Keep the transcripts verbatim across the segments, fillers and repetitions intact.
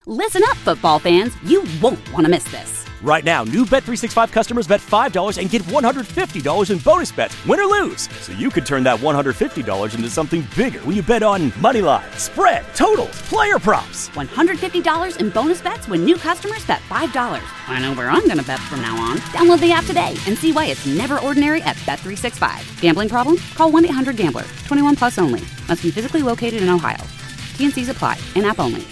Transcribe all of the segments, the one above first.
Listen up, football fans. You won't want to miss this. Right now, new Bet three sixty-five customers bet five dollars and get one hundred fifty dollars in bonus bets, win or lose. So you could turn that one hundred fifty dollars into something bigger when you bet on money line, spread, totals, player props. one hundred fifty dollars in bonus bets when new customers bet five dollars. I know where I'm going to bet from now on. Download the app today and see why it's never ordinary at Bet three sixty-five. Gambling problem? Call one eight hundred gambler. twenty-one plus only. Must be physically located in Ohio. T and C's apply. In-app only.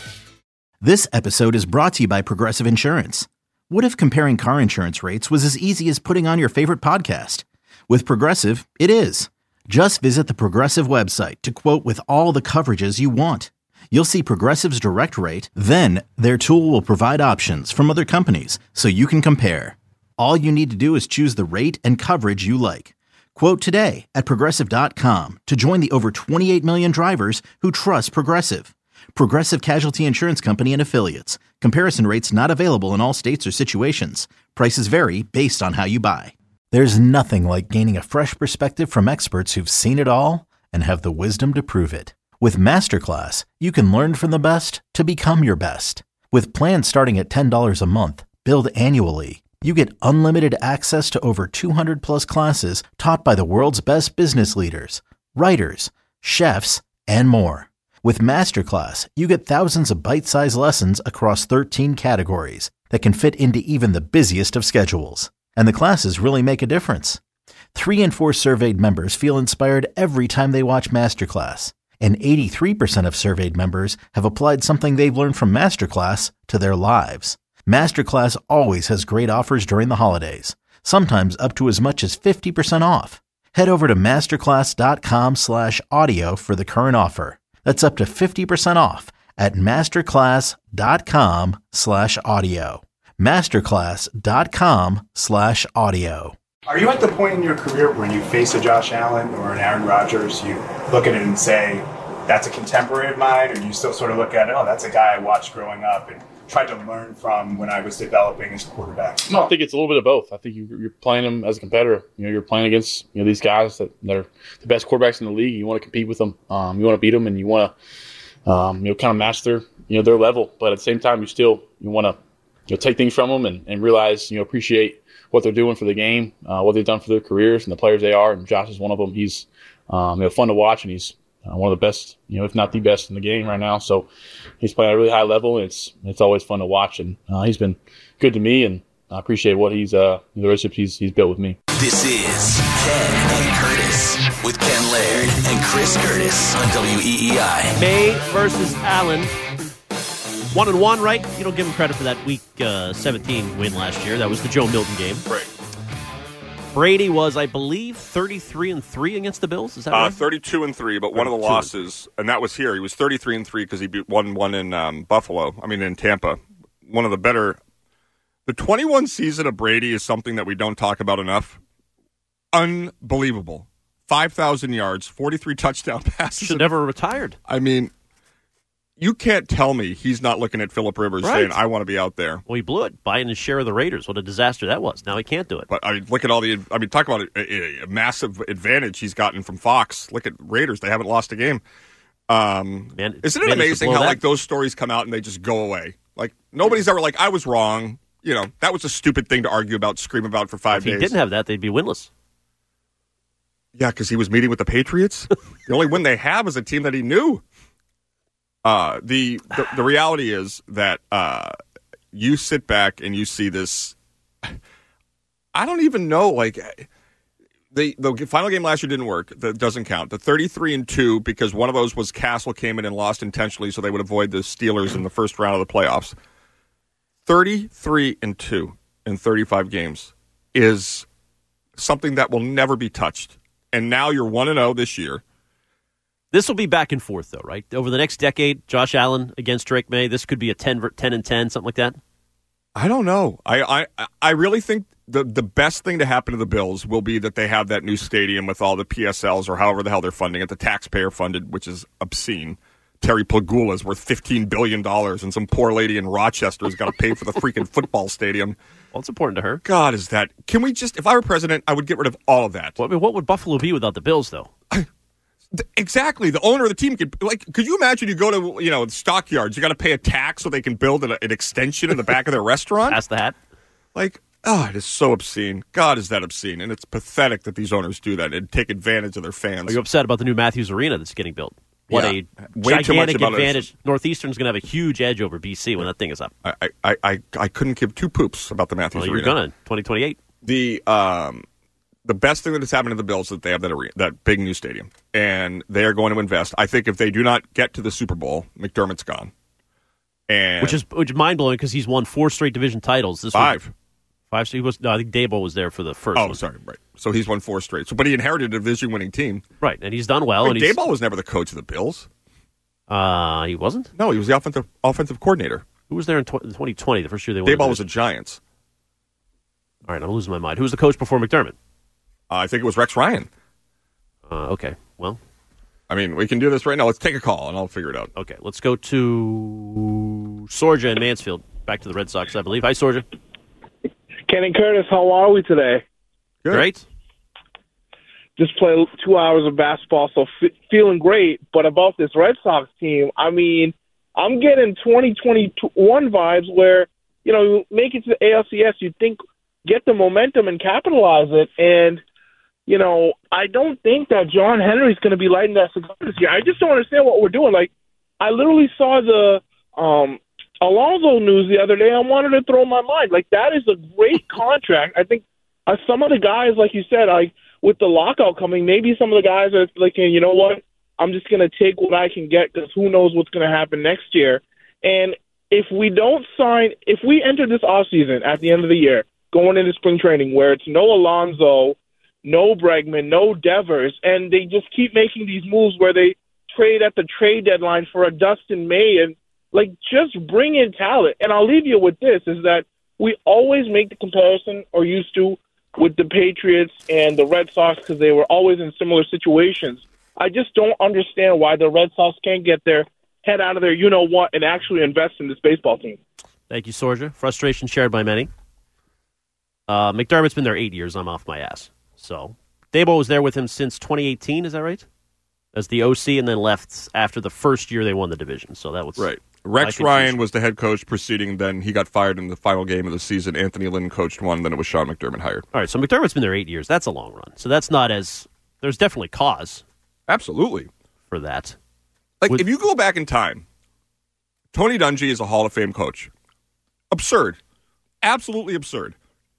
This episode is brought to you by Progressive Insurance. What if comparing car insurance rates was as easy as putting on your favorite podcast? With Progressive, it is. Just visit the Progressive website to quote with all the coverages you want. You'll see Progressive's direct rate, then their tool will provide options from other companies so you can compare. All you need to do is choose the rate and coverage you like. Quote today at Progressive dot com to join the over twenty-eight million drivers who trust Progressive. Progressive Casualty Insurance Company and Affiliates. Comparison rates not available in all states or situations. Prices vary based on how you buy. There's nothing like gaining a fresh perspective from experts who've seen it all and have the wisdom to prove it. With Masterclass, you can learn from the best to become your best. With plans starting at ten dollars a month, billed annually, you get unlimited access to over two hundred plus classes taught by the world's best business leaders, writers, chefs, and more. With Masterclass, you get thousands of bite-sized lessons across thirteen categories that can fit into even the busiest of schedules. And the classes really make a difference. Three in four surveyed members feel inspired every time they watch Masterclass. And eighty-three percent of surveyed members have applied something they've learned from Masterclass to their lives. Masterclass always has great offers during the holidays, sometimes up to as much as fifty percent off. Head over to masterclass.com slash audio for the current offer. That's up to fifty percent off at masterclass.com slash audio. Masterclass.com slash audio. Are you at the point in your career when you face a Josh Allen or an Aaron Rodgers, you look at it and say, that's a contemporary of mine, or do you still sort of look at it, oh, that's a guy I watched growing up and tried to learn from when I was developing as a quarterback? No, I think it's a little bit of both. I think you, you're playing them as a competitor. You know, you're playing against you know these guys that they're the best quarterbacks in the league. You want to compete with them. Um, you want to beat them, and you want to um, you know kind of match their you know their level. But at the same time, you still you want to you know take things from them and, and realize you know appreciate what they're doing for the game, uh, what they've done for their careers, and the players they are. And Josh is one of them. He's um, you know fun to watch, and he's Uh, one of the best, you know, if not the best in the game right now. So he's playing at a really high level, and it's it's always fun to watch. And uh, he's been good to me, and I appreciate what he's uh, the relationship he's he's built with me. This is Ken and Curtis with Ken Laird and Chris Curtis on W E E I. May versus Allen. One and one, right? You don't give him credit for that week uh, seventeen win last year. That was the Joe Milton game. Right. Brady was, I believe, thirty-three and three against the Bills. Is that uh, right? thirty-two and three, but one of the losses, and that was here. He was thirty-three and three because he beat one one in um, Buffalo. I mean, in Tampa. One of the better. The twenty-one season of Brady is something that we don't talk about enough. Unbelievable. five thousand yards, forty-three touchdown passes. Should never retired. I mean, you can't tell me he's not looking at Phillip Rivers right. saying, I want to be out there. Well, he blew it, buying his share of the Raiders. What a disaster that was. Now he can't do it. But I mean, look at all the, I mean, talk about a, a, a massive advantage he's gotten from Fox. Look at Raiders. They haven't lost a game. Um, Man, isn't it amazing how, that. like, those stories come out and they just go away? Like, nobody's ever like, I was wrong. You know, that was a stupid thing to argue about, scream about for five if days. If he didn't have that, they'd be winless. Yeah, because he was meeting with the Patriots. The only win they have is a team that he knew. Uh, the, the the reality is that uh, you sit back and you see this. I don't even know. Like the the final game last year didn't work. That doesn't count. The thirty-three and two because one of those was Castle came in and lost intentionally, so they would avoid the Steelers in the first round of the playoffs. thirty-three and two in thirty-five games is something that will never be touched. And now you're one and zero this year. This will be back and forth, though, right? Over the next decade, Josh Allen against Drake May, this could be a ten and ten, something like that? I don't know. I I, I really think the, the best thing to happen to the Bills will be that they have that new stadium with all the P S Ls or however the hell they're funding it, the taxpayer-funded, which is obscene. Terry Pagula is worth fifteen billion dollars, and some poor lady in Rochester has got to pay for the freaking football stadium. Well, it's important to her. God, is that... Can we just... If I were president, I would get rid of all of that. Well, I mean, what would Buffalo be without the Bills, though? Exactly. The owner of the team could, like, could you imagine you go to, you know, stockyards, you got to pay a tax so they can build an, an extension in the back of their restaurant? Pass the hat. Like, oh, it is so obscene. God, is that obscene. And it's pathetic that these owners do that and take advantage of their fans. Are you upset about the new Matthews Arena that's getting built? What yeah. a Way gigantic too much about advantage. It. Northeastern's going to have a huge edge over B C when that thing is up. I I, I, I couldn't give two poops about the Matthews well, Arena. You're going to, twenty twenty-eight. The, um... The best thing that has happened to the Bills is that they have that arena, that big new stadium, and they are going to invest. I think if they do not get to the Super Bowl, McDermott's gone. And which is which is mind blowing because he's won four straight division titles. This five, week. five. So he was. No, I think Daboll was there for the first. Oh, one. sorry, right. So he's won four straight. So, but he inherited a division-winning team, right? And he's done well. Wait, and he's, Daboll was never the coach of the Bills. Uh, he wasn't. No, he was the offensive offensive coordinator. Who was there in twenty twenty? The first year they won. Daboll was a Giants. All right, I'm losing my mind. Who was the coach before McDermott? Uh, I think it was Rex Ryan. Uh, okay, well. I mean, we can do this right now. Let's take a call, and I'll figure it out. Okay, let's go to Sorja in Mansfield. Back to the Red Sox, I believe. Hi, Sorja. Ken and Curtis, how are we today? Good. Great. Just played two hours of basketball, so f- feeling great. But about this Red Sox team, I mean, I'm getting twenty twenty-one vibes where, you know, you make it to the A L C S, you think, get the momentum and capitalize it, and you know, I don't think that John Henry's going to be lighting that cigar this year. I just don't understand what we're doing. Like, I literally saw the um, Alonso news the other day. I wanted to throw my mind. Like, that is a great contract. I think uh, some of the guys, like you said, like with the lockout coming, maybe some of the guys are like, you know what, I'm just going to take what I can get because who knows what's going to happen next year. And if we don't sign, if we enter this offseason at the end of the year, going into spring training where it's no Alonso, no Bregman, no Devers, and they just keep making these moves where they trade at the trade deadline for a Dustin May, and like just bring in talent. And I'll leave you with this, is that we always make the comparison, or used to, with the Patriots and the Red Sox because they were always in similar situations. I just don't understand why the Red Sox can't get their head out of their you-know-what and actually invest in this baseball team. Thank you, Sorja. Frustration shared by many. Uh, McDermott's been there eight years. I'm off my ass. So, Daboll was there with him since twenty eighteen, is that right? As the O C, and then left after the first year they won the division. So that was right. Rex Ryan was the head coach preceding, then he got fired in the final game of the season. Anthony Lynn coached one, then it was Sean McDermott hired. All right, so McDermott's been there eight years. That's a long run. So that's not as, there's definitely cause. Absolutely. For that. Like, with, if you go back in time, Tony Dungy is a Hall of Fame coach. Absurd. Absolutely absurd.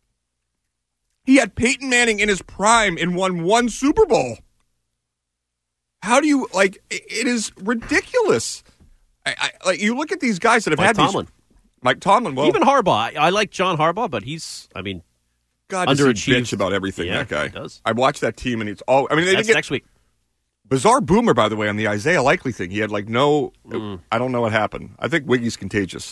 He had Peyton Manning in his prime and won one Super Bowl. How do you, like, it is ridiculous. I, I, like, you look at these guys that have Mike had Tomlin. these. Mike Tomlin. Well, even Harbaugh. I, I like John Harbaugh, but he's, I mean, God, does he underachieved. bitch about everything, Yeah, that guy. he does. I watched that team, and it's all, I mean, they That's didn't get, next week. Bizarre boomer, by the way, on the Isaiah Likely thing. He had, like, no, Mm. I don't know what happened. I think Wiggy's contagious.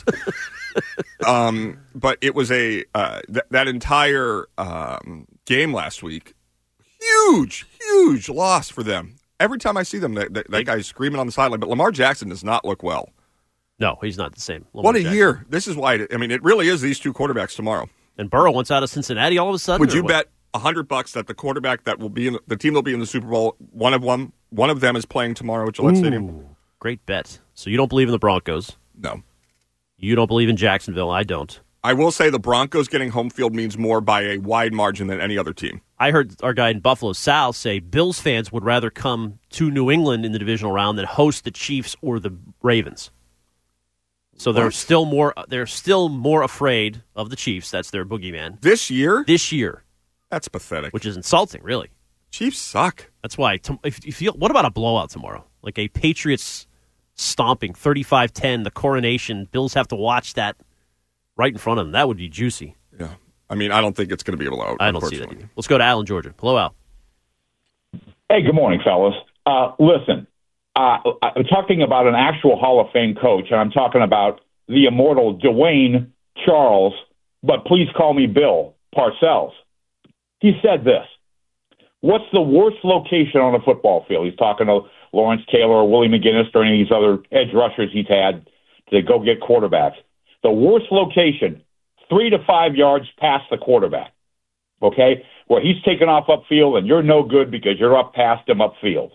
um, but it was a, uh, th- that entire um, game last week, huge, huge loss for them. Every time I see them, that, that, that guy's screaming on the sideline. But Lamar Jackson does not look well. No, he's not the same. Lamar What a Jackson. year. This is why, it, I mean, it really is these two quarterbacks tomorrow. And Burrow wants out of Cincinnati all of a sudden? Would or you what? bet a hundred bucks that the quarterback that will be in the, the team that will be in the Super Bowl, one of one, one of them is playing tomorrow at Gillette Ooh, Stadium? Great bet. So you don't believe in the Broncos? No. You don't believe in Jacksonville? I don't. I will say the Broncos getting home field means more by a wide margin than any other team. I heard our guy in Buffalo, Sal, say Bills fans would rather come to New England in the divisional round than host the Chiefs or the Ravens. So they're What? still more they're still more afraid of the Chiefs. That's their boogeyman. This year? This year. That's pathetic. Which is insulting, really. Chiefs suck. That's why. To, if you feel, what about a blowout tomorrow? Like a Patriots stomping thirty-five ten, the coronation. Bills have to watch that right in front of them. That would be juicy. Yeah. I mean, I don't think it's going to be able to. I don't see that either. Let's go to Al in Georgia. Hello, Al. Hey, good morning, fellas. Uh, listen, uh, I'm talking about an actual Hall of Fame coach, and I'm talking about the immortal Dwayne Charles, but please call me Bill Parcells. He said this: what's the worst location on a football field? He's talking to Lawrence Taylor or Willie McGinnis or any of these other edge rushers he's had to go get quarterbacks. The worst location, three to five yards past the quarterback, okay, where he's taken off upfield and you're no good because you're up past him upfield.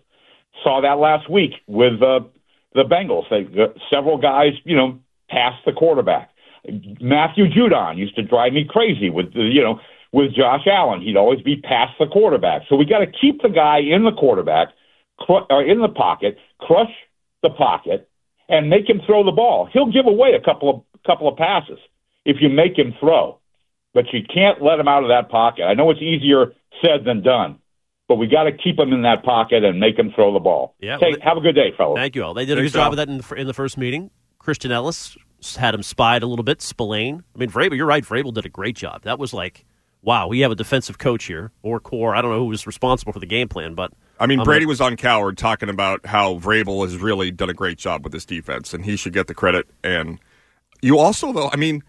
Saw that last week with uh, the Bengals. They, uh, several guys, you know, passed the quarterback. Matthew Judon used to drive me crazy with, the, you know, with Josh Allen. He'd always be past the quarterback. So we got to keep the guy in the quarterback, cr- or in the pocket, crush the pocket, and make him throw the ball. He'll give away a couple of couple of passes if you make him throw, but you can't let him out of that pocket. I know it's easier said than done, but we got to keep him in that pocket and make him throw the ball. Yeah, Take, well, have a good day, fellas. Thank you all. They did a Thanks, good job Al. of that in the, in the first meeting. Christian Ellis had him spied a little bit. Spillane. I mean, Vrabel, you're right. Vrabel did a great job. That was like, wow, we have a defensive coach here, or core. I don't know who was responsible for the game plan, but I mean, um, Brady was on Coward talking about how Vrabel has really done a great job with this defense, and he should get the credit. And you also, though, I mean,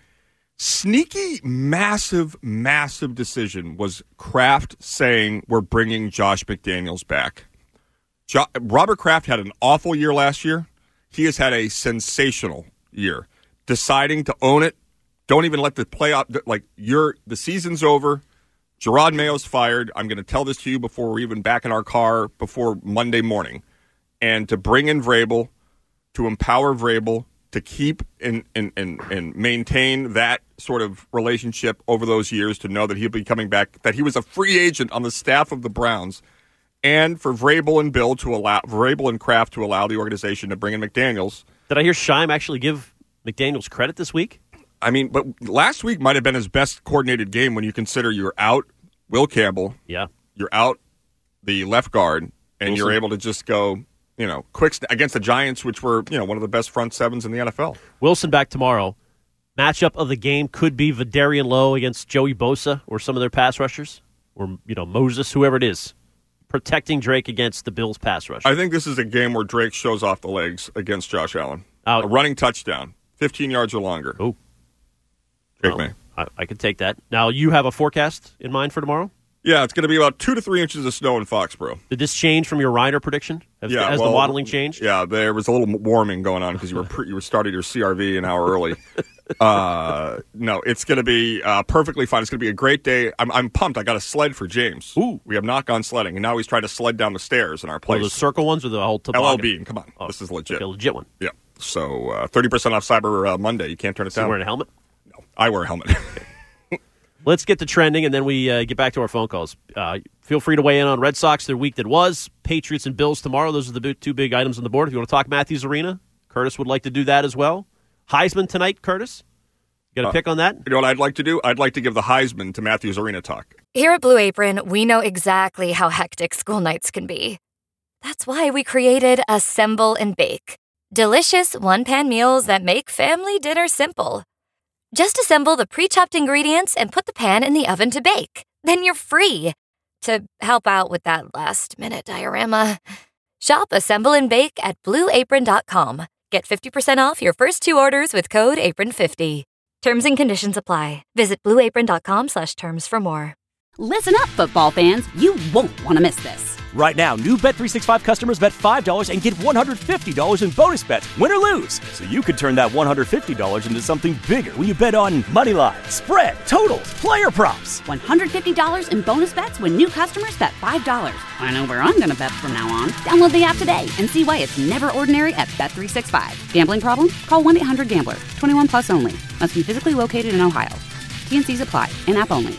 sneaky, massive, massive decision was Kraft saying we're bringing Josh McDaniels back. Jo- Robert Kraft had an awful year last year. He has had a sensational year, deciding to own it. Don't even let the playoff, like, you're, the season's over. Gerard Mayo's fired. I'm going to tell this to you before we're even back in our car before Monday morning. And to bring in Vrabel, to empower Vrabel, to keep and, and, and, and maintain that sort of relationship over those years, to know that he'll be coming back, that he was a free agent on the staff of the Browns, and for Vrabel and Bill to allow, Vrabel and Kraft to allow the organization to bring in McDaniels. Did I hear Scheim actually give McDaniels credit this week? I mean, but last week might have been his best coordinated game when you consider you're out Will Campbell. Yeah. You're out the left guard, and Wilson. You're able to just go, you know, quick st- against the Giants, which were, you know, one of the best front sevens in the N F L. Wilson back tomorrow. Matchup of the game could be Vidarian Lowe against Joey Bosa or some of their pass rushers, or, you know, Moses, whoever it is, protecting Drake against the Bills' pass rush. I think this is a game where Drake shows off the legs against Josh Allen. Out. A running touchdown, fifteen yards or longer. Oh. Drake Well, May. I, I could take that. Now, you have a forecast in mind for tomorrow? Yeah, it's going to be about two to three inches of snow in Foxborough. Did this change from your Reiner prediction? Has, Yeah, has well, the modeling changed? Yeah, there was a little warming going on because you were pre- you were starting your C R V an hour early. uh, no, it's going to be uh, perfectly fine. It's going to be a great day. I'm, I'm pumped. I got a sled for James. Ooh. We have not gone sledding, and now he's trying to sled down the stairs in our Or place. the circle ones or the whole toboggan? L L Bean, come on. Oh, this is legit. okay, a legit one. Yeah. So uh, thirty percent off Cyber uh, Monday. You can't turn it Is he down. wearing a helmet? No, I wear a helmet. Let's get to trending, and then we uh, get back to our phone calls. Uh, feel free to weigh in on Red Sox, their week that was, Patriots and Bills tomorrow. Those are the big, two big items on the board. If you want to talk Matthews Arena, Curtis would like to do that as well. Heisman tonight, Curtis? You got a Uh, pick on that? You know what I'd like to do? I'd like to give the Heisman to Matthews Arena talk. Here at Blue Apron, we know exactly how hectic school nights can be. That's why we created Assemble and Bake. Delicious one-pan meals that make family dinner simple. Just assemble the pre-chopped ingredients and put the pan in the oven to bake. Then you're free to help out with that last-minute diorama. Shop Assemble and Bake at blue apron dot com. Get fifty percent off your first two orders with code apron fifty. Terms and conditions apply. Visit blue apron dot com slash terms for more. Listen up, football fans. You won't want to miss this. Right now, new Bet three sixty-five customers bet five dollars and get one hundred fifty dollars in bonus bets, win or lose. So you could turn that one hundred fifty dollars into something bigger when you bet on money line, spread, totals, player props. one hundred fifty dollars in bonus bets when new customers bet five dollars. I know where I'm going to bet from now on. Download the app today and see why it's never ordinary at Bet three sixty-five. Gambling problem? Call one eight hundred gambler. twenty-one plus only. Must be physically located in Ohio. T N Cs apply. In-app only.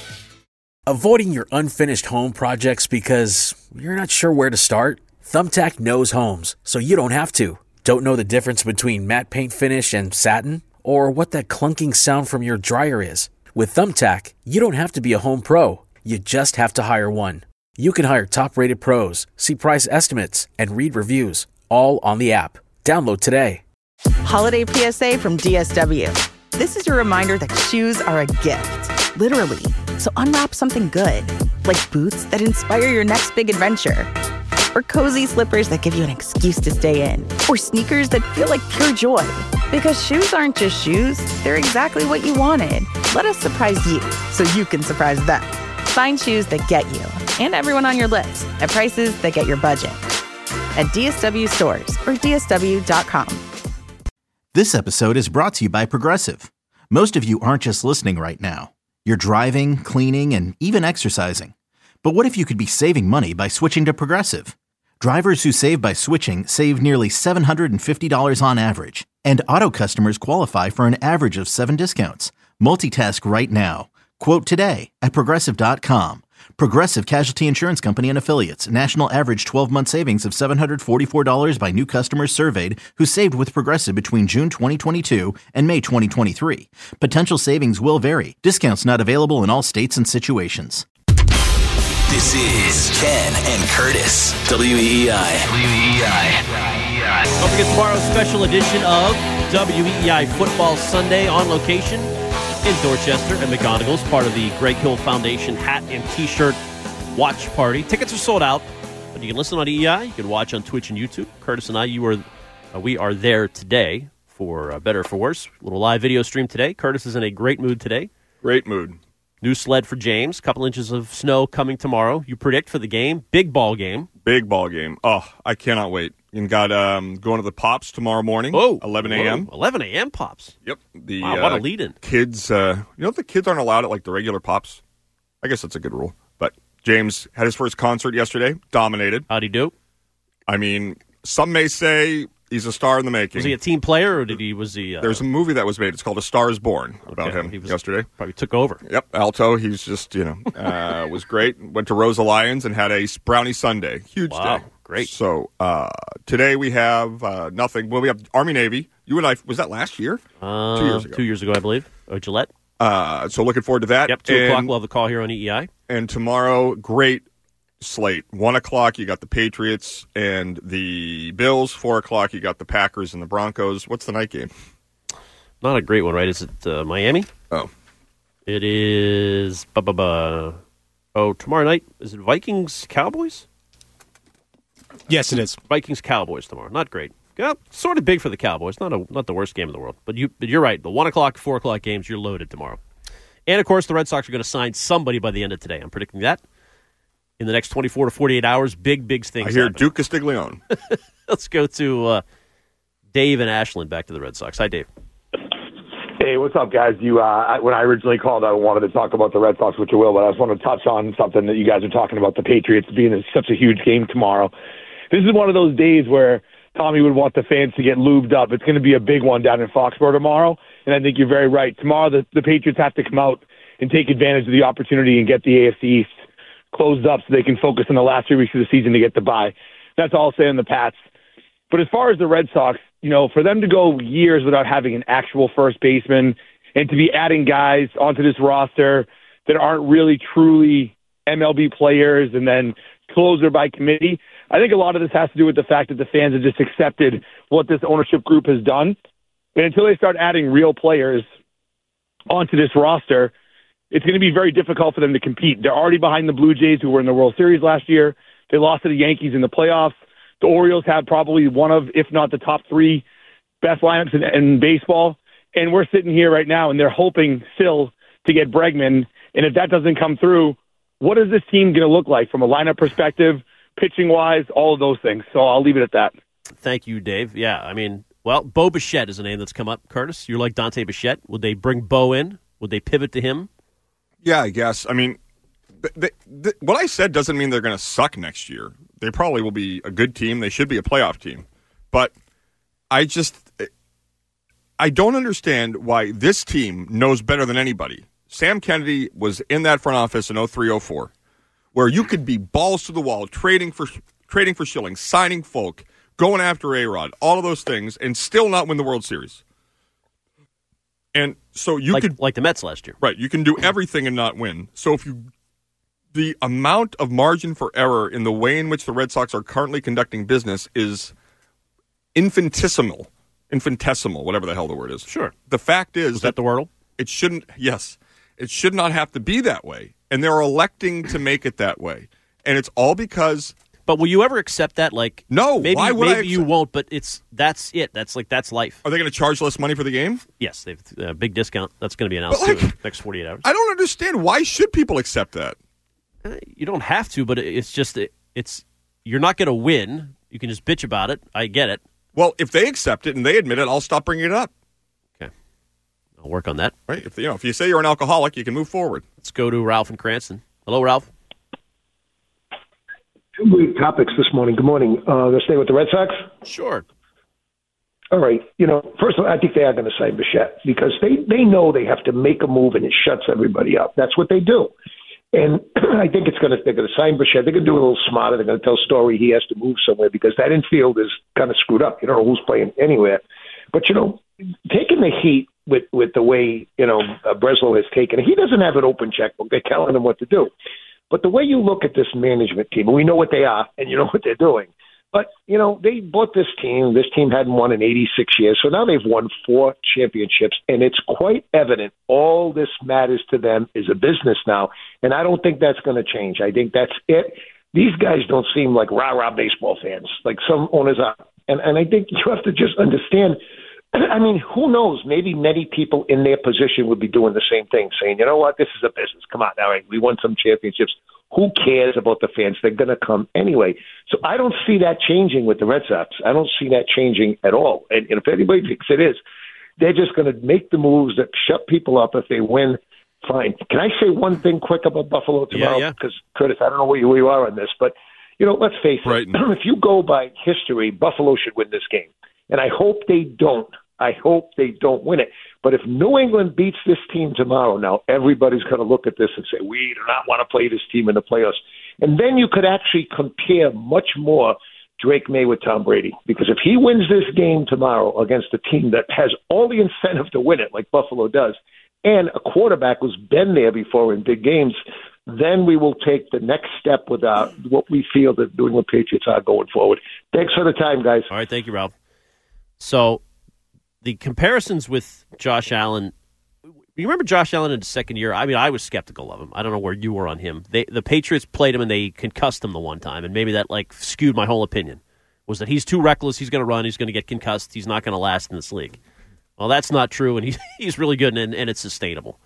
Avoiding your unfinished home projects because you're not sure where to start? Thumbtack knows homes, so you don't have to. Don't know the difference between matte paint finish and satin? Or what that clunking sound from your dryer is? With Thumbtack, you don't have to be a home pro. You just have to hire one. You can hire top-rated pros, see price estimates, and read reviews, all on the app. Download today. Holiday P S A from D S W. This is your reminder that shoes are a gift, literally. So unwrap something good, like boots that inspire your next big adventure, or cozy slippers that give you an excuse to stay in, or sneakers that feel like pure joy. Because shoes aren't just shoes, they're exactly what you wanted. Let us surprise you so you can surprise them. Find shoes that get you and everyone on your list at prices that get your budget. At D S W stores or D S W dot com. This episode is brought to you by Progressive. Most of you aren't just listening right now. You're driving, cleaning, and even exercising. But what if you could be saving money by switching to Progressive? Drivers who save by switching save nearly seven hundred fifty dollars on average. And Auto customers qualify for an average of seven discounts. Multitask right now. Quote today at Progressive dot com. Progressive Casualty Insurance Company and Affiliates. National average twelve-month savings of seven hundred forty-four dollars by new customers surveyed who saved with Progressive between June twenty twenty-two and May twenty twenty-three. Potential savings will vary. Discounts not available in all states and situations. This is Ken and Curtis, W E E I. W E E I. Don't forget tomorrow's special edition of W E E I Football Sunday on location in Dorchester and McGonigal's, part of the Greg Hill Foundation hat and T-shirt watch party. Tickets are sold out, but you can listen on E E I. You can watch on Twitch and YouTube. Curtis and I, you are, uh, we are there today for uh, better or for worse. A little live video stream today. Curtis is in a great mood today. Great mood. New sled for James. Couple inches of snow coming tomorrow. You predict for the game. Big ball game. Big ball game. Oh, I cannot wait. You got um, going to the Pops tomorrow morning. Oh, eleven a.m. eleven a.m. Pops. Yep. The, wow, what uh, a lead-in. Kids, uh, you know, the kids aren't allowed at like the regular Pops. I guess that's a good rule. But James had his first concert yesterday. Dominated. How'd he do? I mean, some may say he's a star in the making. Was he a team player, or did he? Was he? Uh... There's a movie that was made. It's called A Star Is Born about okay. him he was, yesterday. Probably took over. Yep, alto. He's just you know uh, was great. Went to Rosa Lions and had a brownie sundae. Huge wow, day. Great. So uh, today we have uh, nothing. Well, we have Army Navy. You and I was that last year? Uh, two years ago. Two years ago, I believe. Oh, Gillette. Uh, so looking forward to that. Yep. Two and, o'clock. We'll have the call here on E E I. And tomorrow, great slate. One o'clock, you got the Patriots and the Bills. Four o'clock, you got the Packers and the Broncos. What's the night game? Not a great one, right? Is it uh, Miami? Oh, it is. Bu- bu- bu- oh, tomorrow night is it Vikings Cowboys? Yes, it is. Vikings Cowboys tomorrow. Not great. Yeah, sort of big for the Cowboys. Not a not the worst game in the world. But you but you're right. The one o'clock, four o'clock games, you're loaded tomorrow. And of course, the Red Sox are going to sign somebody by the end of today. I'm predicting that. In the next twenty-four to forty-eight hours, big, big things I hear happen. Duke Castiglione. Let's go to uh, Dave and Ashland, back to the Red Sox. Hi, Dave. Hey, what's up, guys? You, uh, when I originally called, I wanted to talk about the Red Sox, which I will, but I just want to touch on something that you guys are talking about, the Patriots being such a huge game tomorrow. This is one of those days where Tommy would want the fans to get lubed up. It's going to be a big one down in Foxborough tomorrow, and I think you're very right. Tomorrow, the, the Patriots have to come out and take advantage of the opportunity and get the A F C East closed up so they can focus on the last three weeks of the season to get the bye. That's all I'll say on the Pats. But as far as the Red Sox, you know, for them to go years without having an actual first baseman and to be adding guys onto this roster that aren't really truly M L B players and then closer by committee, I think a lot of this has to do with the fact that the fans have just accepted what this ownership group has done. And until they start adding real players onto this roster, it's going to be very difficult for them to compete. They're already behind the Blue Jays, who were in the World Series last year. They lost to the Yankees in the playoffs. The Orioles have probably one of, if not the top three best lineups in, in baseball. And we're sitting here right now, and they're hoping still to get Bregman. And if that doesn't come through, what is this team going to look like from a lineup perspective, pitching-wise, all of those things? So I'll leave it at that. Thank you, Dave. Yeah, I mean, well, Bo Bichette is a name that's come up. Curtis, you're like Dante Bichette. Would they bring Bo in? Would they pivot to him? Yeah, I guess. I mean, th- th- th- what I said doesn't mean they're going to suck next year. They probably will be a good team. They should be a playoff team. But I just, I don't understand why this team knows better than anybody. Sam Kennedy was in that front office in oh three oh four, where you could be balls to the wall, trading for trading for Schilling, signing folk, going after A-Rod, all of those things, and still not win the World Series. And so you like, could like the Mets last year, right? You can do everything and not win. So if you, the amount of margin for error in the way in which the Red Sox are currently conducting business is infinitesimal, infinitesimal, whatever the hell the word is. Sure. The fact is is that, that the Wordle? It shouldn't. Yes, it should not have to be that way, and they're electing to make it that way, and it's all because. But will you ever accept that? Like, no, maybe, why would maybe I you won't. But it's that's it. That's like that's life. Are they going to charge less money for the game? Yes, they've a uh, big discount. That's going to be announced like, too in the next forty-eight hours. I don't understand why should people accept that. Uh, you don't have to, but it's just it, it's you're not going to win. You can just bitch about it. I get it. Well, if they accept it and they admit it, I'll stop bringing it up. Okay, I'll work on that. Right? If you know, if you say you're an alcoholic, you can move forward. Let's go to Ralph and Cranston. Hello, Ralph. Two great topics this morning. Good morning. Uh, let's stay with the Red Sox. Sure. All right. You know, first of all, I think they are going to sign Bichette because they, they know they have to make a move and it shuts everybody up. That's what they do. And I think it's going to they're going to sign Bichette. They're going to do it a little smarter. They're going to tell Story he has to move somewhere because that infield is kind of screwed up. You don't know who's playing anywhere. But, you know, taking the heat with, with the way, you know, uh, Breslow has taken it, he doesn't have an open checkbook. They're telling him what to do. But the way you look at this management team, and we know what they are, and you know what they're doing. But, you know, they bought this team. This team hadn't won in eighty-six years. So now they've won four championships. And it's quite evident all this matters to them is a business now. And I don't think that's going to change. I think that's it. These guys don't seem like rah-rah baseball fans, like some owners are. And, and I think you have to just understand, I mean, who knows? Maybe many people in their position would be doing the same thing, saying, you know what, this is a business. Come on, all right, we won some championships. Who cares about the fans? They're going to come anyway. So I don't see that changing with the Red Sox. I don't see that changing at all. And, and if anybody thinks it is, they're just going to make the moves that shut people up. If they win, fine. Can I say one thing quick about Buffalo tomorrow? Yeah, yeah. Because, Curtis, I don't know where you, where you are on this, but, you know, let's face right. it. If you go by history, Buffalo should win this game. And I hope they don't. I hope they don't win it. But if New England beats this team tomorrow, now everybody's going to look at this and say, we do not want to play this team in the playoffs. And then you could actually compare much more Drake May with Tom Brady. Because if he wins this game tomorrow against a team that has all the incentive to win it, like Buffalo does, and a quarterback who's been there before in big games, then we will take the next step with our, what we feel the New England Patriots are going forward. Thanks for the time, guys. All right, thank you, Rob. So the comparisons with Josh Allen, you remember Josh Allen in his second year? I mean, I was skeptical of him. I don't know where you were on him. They, the Patriots played him and they concussed him the one time, and maybe that like skewed my whole opinion, was that he's too reckless, he's going to run, he's going to get concussed, he's not going to last in this league. Well, that's not true, and he's, he's really good, and, and it's sustainable.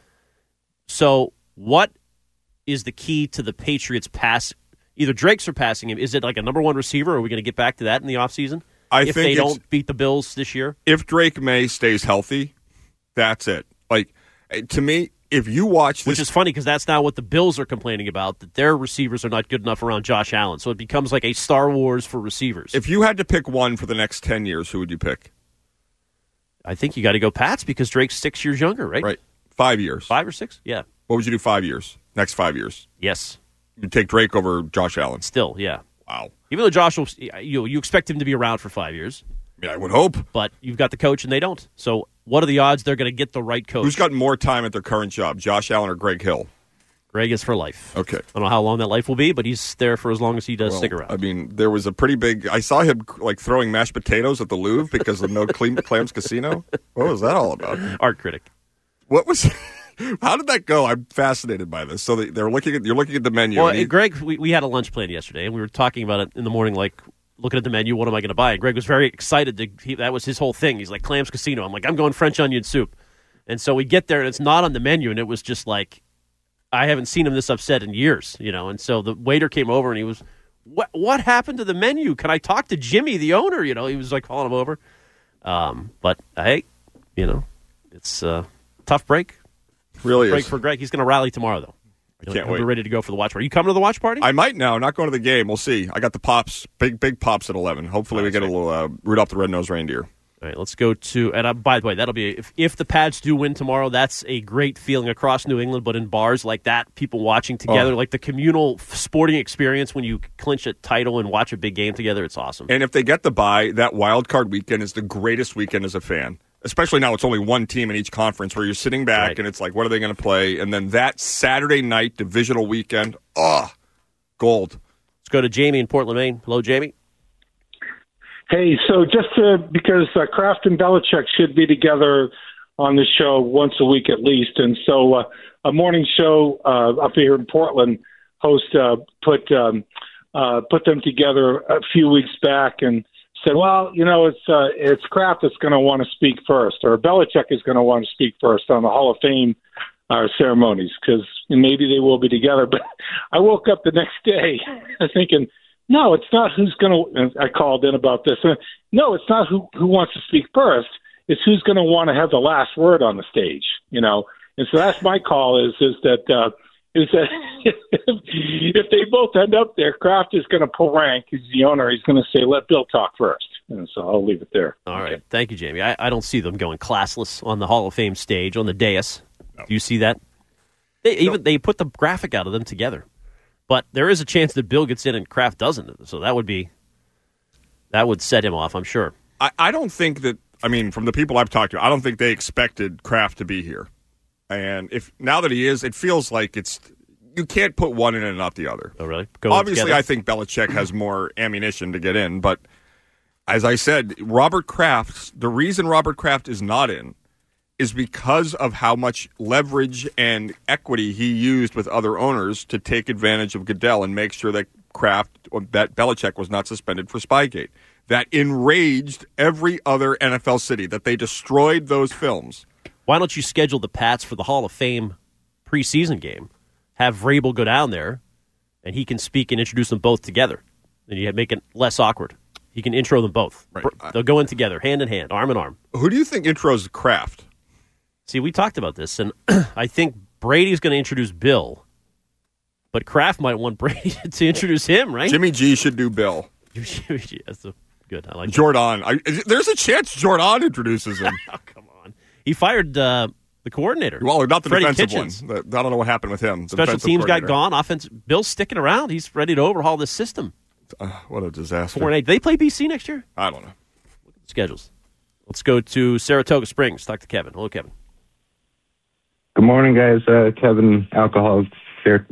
So what is the key to the Patriots pass? Either Drake surpassing him. Is it like a number one receiver, or are we going to get back to that in the offseason? I if think they don't beat the Bills this year? If Drake May stays healthy, that's it. Like, to me, if you watch this... Which is funny, because that's now what the Bills are complaining about, that their receivers are not good enough around Josh Allen. So it becomes like a Star Wars for receivers. If you had to pick one for the next ten years, who would you pick? I think you got to go Pats, because Drake's six years younger, right? Right. Five years. Five or six? Yeah. What would you do five years? Next five years? Yes. You'd take Drake over Josh Allen? Still, yeah. Wow. Even though Josh, will, you, you expect him to be around for five years. I mean, I would hope. But you've got the coach, and they don't. So what are the odds they're going to get the right coach? Who's got more time at their current job, Josh Allen or Greg Hill? Greg is for life. Okay. I don't know how long that life will be, but he's there for as long as he does well, stick around. I mean, there was a pretty big... I saw him like throwing mashed potatoes at the Louvre because of no Clam- Clams Casino. What was that all about? Art critic. What was... How did that go? I'm fascinated by this. So they're looking at you're looking at the menu. Well, and he, Greg, we, we had a lunch plan yesterday, and we were talking about it in the morning, like, looking at the menu, what am I going to buy? And Greg was very excited. To, he, that was his whole thing. He's like, Clams Casino. I'm like, I'm going French onion soup. And so we get there, and it's not on the menu, and it was just like, I haven't seen him this upset in years, you know. And so the waiter came over, and he was, what What happened to the menu? Can I talk to Jimmy, the owner? You know, he was like calling him over. Um, but, hey, you know, it's a tough break. Really break is. for Greg. He's going to rally tomorrow, though. I can't He'll wait. be ready to go for the watch party. Are you coming to the watch party? I might now. Not going to the game. We'll see. I got the pops, big big pops at eleven. Hopefully Oh, we get right. a little uh, Rudolph the Red-Nosed Reindeer. All right, let's go to, and uh, by the way, that'll be, if, if the Pats do win tomorrow, that's a great feeling across New England, but in bars like that, people watching together, Oh. like the communal sporting experience when you clinch a title and watch a big game together, it's awesome. And if they get the bye, that wild card weekend is the greatest weekend as a fan. Especially now it's only one team in each conference where you're sitting back Right. and it's like, what are they going to play? And then that Saturday night divisional weekend, oh, gold. Let's go to Jamie in Portland, Maine. Hello, Jamie. Hey, so just to, because uh, Kraft and Belichick should be together on the show once a week at least, and so uh, a morning show uh, up here in Portland host uh, put um, uh, put them together a few weeks back and said, well, you know, it's uh, it's Kraft that's going to want to speak first, or Belichick is going to want to speak first on the Hall of Fame uh, ceremonies, because maybe they will be together. But I woke up the next day thinking, no, it's not who's going to – I called in about this. No, it's not who, who wants to speak first. It's who's going to want to have the last word on the stage, you know. And so that's my call is is that, uh, is that if they both end up there, Kraft is going to pull rank. He's the owner. He's going to say, let Bill talk first. And so I'll leave it there. All right. Thank you, Jamie. I, I don't see them going classless on the Hall of Fame stage, on the dais. No. Do you see that? They even they put the graphic out of them together. But there is a chance that Bill gets in and Kraft doesn't. So that would be that would set him off, I'm sure. I, I don't think that, I mean, from the people I've talked to, I don't think they expected Kraft to be here. And if now that he is, it feels like it's you can't put one in and not the other. Oh, really? Go Obviously, together? I think Belichick has more ammunition to get in. But as I said, Robert Kraft, the reason Robert Kraft is not in is because of how much leverage and equity he used with other owners to take advantage of Goodell and make sure that Kraft, that Belichick was not suspended for Spygate. That enraged every other N F L city, that they destroyed those films. Why don't you schedule the Pats for the Hall of Fame preseason game? Have Vrabel go down there, and he can speak and introduce them both together. And you make it less awkward. He can intro them both. Right. They'll go in together, hand in hand, arm in arm. Who do you think intros Kraft? See, we talked about this, and I think Brady's going to introduce Bill, but Kraft might want Brady to introduce him, right? Jimmy G should do Bill. That's a, good. I like Jordan. I, there's a chance Jordan introduces him. Oh, come on. He fired uh, the coordinator. Well, not the Freddie defensive Kitchens. one. The, I don't know what happened with him. The Special defensive teams got coordinator. gone. Offense. Bill's sticking around. He's ready to overhaul this system. Uh, what a disaster. Four and eight. Do they play B C next year? I don't know. Look at the schedules. Let's go to Saratoga Springs. Talk to Kevin. Hello, Kevin. Good morning, guys. Uh, Kevin, alcohol here.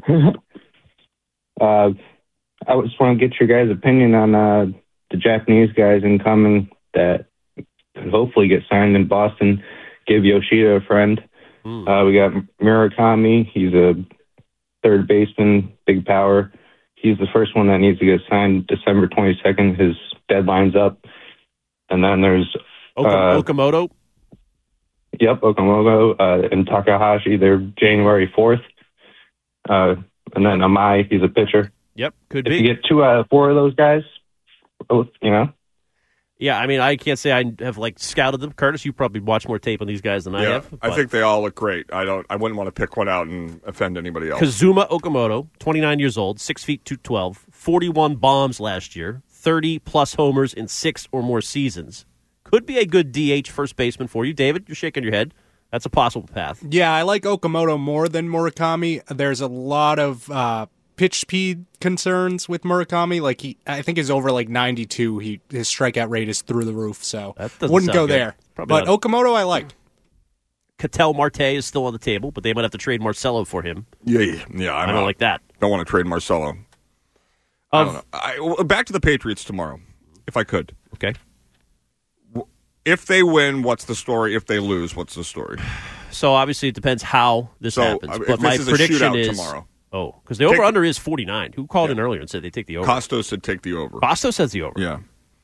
uh, I just want to get your guys' opinion on uh, the Japanese guys incoming that could hopefully get signed in Boston. Give Yoshida a friend. Mm. Uh, we got Murakami. He's a third baseman, big power. He's the first one that needs to get signed December twenty-second. His deadline's up. And then there's Oka- uh, Okamoto. Yep, Okamoto uh, and Takahashi. They're January fourth. Uh, and then Amai, he's a pitcher. Yep, could if be. If you get two out of four of those guys, both, you know. Yeah, I mean, I can't say I have like scouted them. Curtis, you probably watch more tape on these guys than I Yeah, have. I think they all look great. I don't. I wouldn't want to pick one out and offend anybody else. Kazuma Okamoto, twenty-nine years old, six feet two twelve, forty-one bombs last year, thirty plus homers in six or more seasons. Could be a good D H first baseman for you, David. You're shaking your head. That's a possible path. Yeah, I like Okamoto more than Murakami. There's a lot of uh, pitch speed concerns with Murakami. Like he, I think he's over like ninety-two. He his strikeout rate is through the roof. So doesn't wouldn't sound go good. there. Probably But not. Okamoto, I like. Cattell Marte is still on the table, but they might have to trade Marcelo for him. Yeah, yeah, yeah. I'm I don't not- like that. Don't want to trade Marcelo. I don't know. I, well, back to the Patriots tomorrow, if I could. Okay. If they win, what's the story? If they lose, what's the story? So obviously it depends how this So, happens. uh, if But this my is a prediction shootout is tomorrow. Oh, because the Take- over under is forty-nine. Who called in earlier and said they take the over? Costos said take the over. Costo says the over. Yeah.